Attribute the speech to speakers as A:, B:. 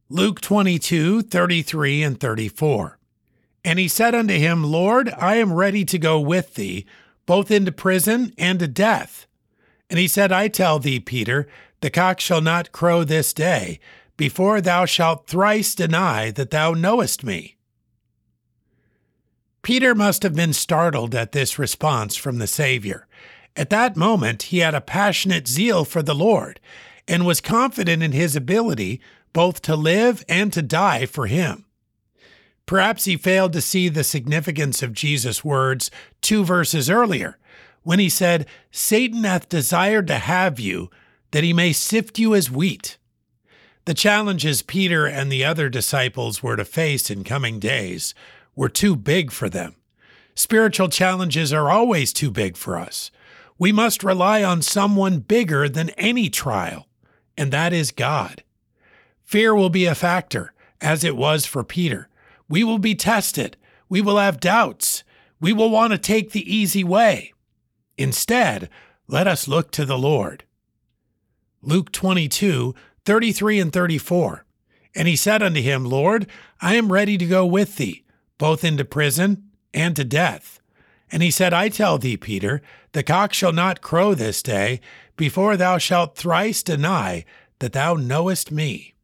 A: Luke 22:33 and 34. And he said unto him, Lord, I am ready to go with thee, both into prison and to death. And he said, I tell thee, Peter, the cock shall not crow this day, before thou shalt thrice deny that thou knowest me. Peter must have been startled at this response from the Savior. At that moment, he had a passionate zeal for the Lord and was confident in his ability both to live and to die for him. Perhaps he failed to see the significance of Jesus' words 2 verses earlier, when he said, Satan hath desired to have you, that he may sift you as wheat. The challenges Peter and the other disciples were to face in coming days were too big for them. Spiritual challenges are always too big for us. We must rely on someone bigger than any trial, and that is God. Fear will be a factor, as it was for Peter. We will be tested. We will have doubts. We will want to take the easy way. Instead, let us look to the Lord. Luke 22:33 and 34. And he said unto him, Lord, I am ready to go with thee, both into prison and to death. And he said, I tell thee, Peter, the cock shall not crow this day, before thou shalt thrice deny that thou knowest me.